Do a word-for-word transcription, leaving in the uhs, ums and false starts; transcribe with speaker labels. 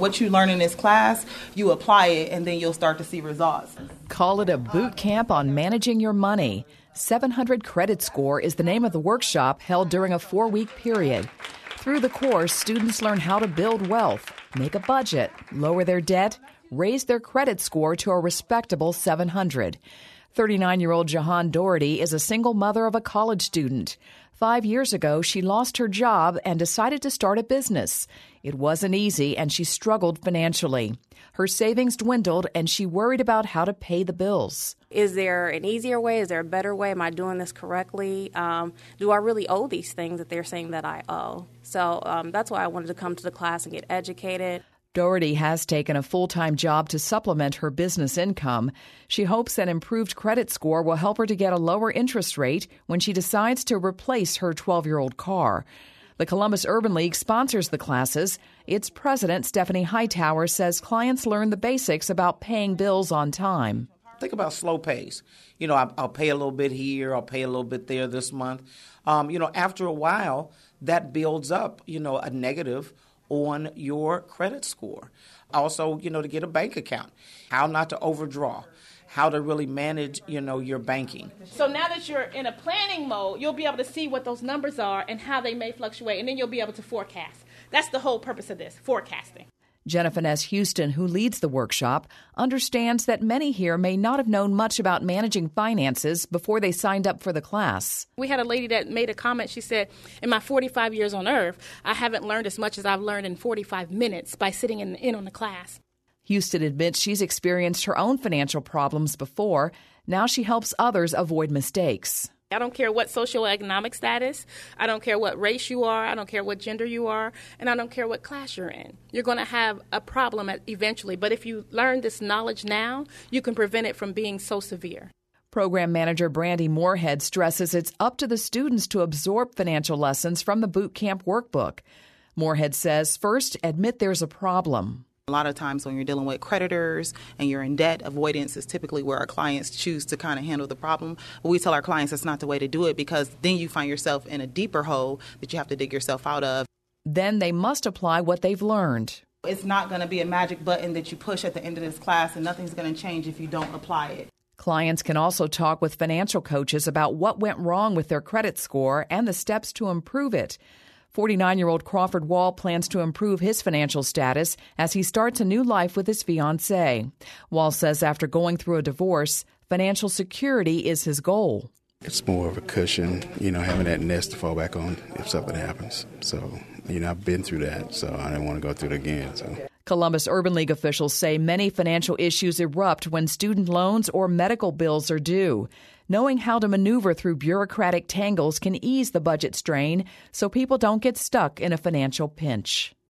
Speaker 1: what you learn in this class, you apply it, and then you'll start to see results.
Speaker 2: Call it a boot camp on managing your money. seven hundred Credit Score is the name of the workshop held during a four-week period. Through the course, students learn how to build wealth, make a budget, lower their debt, raise their credit score to a respectable seven hundred. thirty-nine-year-old Jahan Doherty is a single mother of a college student. Five years ago, she lost her job and decided to start a business. It wasn't easy, and she struggled financially. Her savings dwindled, and she worried about how to pay the bills.
Speaker 3: Is there an easier way? Is there a better way? Am I doing this correctly? Um, do I really owe these things that they're saying that I owe? So um, that's why I wanted to come to the class and get educated.
Speaker 2: Doherty has taken a full-time job to supplement her business income. She hopes an improved credit score will help her to get a lower interest rate when she decides to replace her twelve-year-old car. The Columbus Urban League sponsors the classes. Its president, Stephanie Hightower, says clients learn the basics about paying bills on time.
Speaker 4: Think about slow pays. You know, I'll pay a little bit here, I'll pay a little bit there this month. Um, you know, after a while, that builds up, you know, a negative on your credit score. Also, you know, to get a bank account, how not to overdraw, how to really manage, you know, your banking.
Speaker 5: So now that you're in a planning mode, you'll be able to see what those numbers are and how they may fluctuate, and then you'll be able to forecast. That's the whole purpose of this, forecasting.
Speaker 2: Jennifer S. Houston, who leads the workshop, understands that many here may not have known much about managing finances before they signed up for the class.
Speaker 5: We had a lady that made a comment. She said, in my forty-five years on earth, I haven't learned as much as I've learned in forty-five minutes by sitting in, in on the class.
Speaker 2: Houston admits she's experienced her own financial problems before. Now she helps others avoid mistakes.
Speaker 5: I don't care what socioeconomic status, I don't care what race you are, I don't care what gender you are, and I don't care what class you're in. You're going to have a problem at, eventually, but if you learn this knowledge now, you can prevent it from being so severe.
Speaker 2: Program manager Brandy Moorhead stresses it's up to the students to absorb financial lessons from the boot camp workbook. Moorhead says, first, admit there's a problem.
Speaker 1: A lot of times when you're dealing with creditors and you're in debt, avoidance is typically where our clients choose to kind of handle the problem. But we tell our clients that's not the way to do it, because then you find yourself in a deeper hole that you have to dig yourself out of.
Speaker 2: Then they must apply what they've learned.
Speaker 1: It's not going to be a magic button that you push at the end of this class, and nothing's going to change if you don't apply it.
Speaker 2: Clients can also talk with financial coaches about what went wrong with their credit score and the steps to improve it. forty-nine-year-old Crawford Wall plans to improve his financial status as he starts a new life with his fiancée. Wall says after going through a divorce, financial security is his goal.
Speaker 6: It's more of a cushion, you know, having that nest to fall back on if something happens. So, you know, I've been through that, so I didn't want to go through it again. So.
Speaker 2: Columbus Urban League officials say many financial issues erupt when student loans or medical bills are due. Knowing how to maneuver through bureaucratic tangles can ease the budget strain so people don't get stuck in a financial pinch.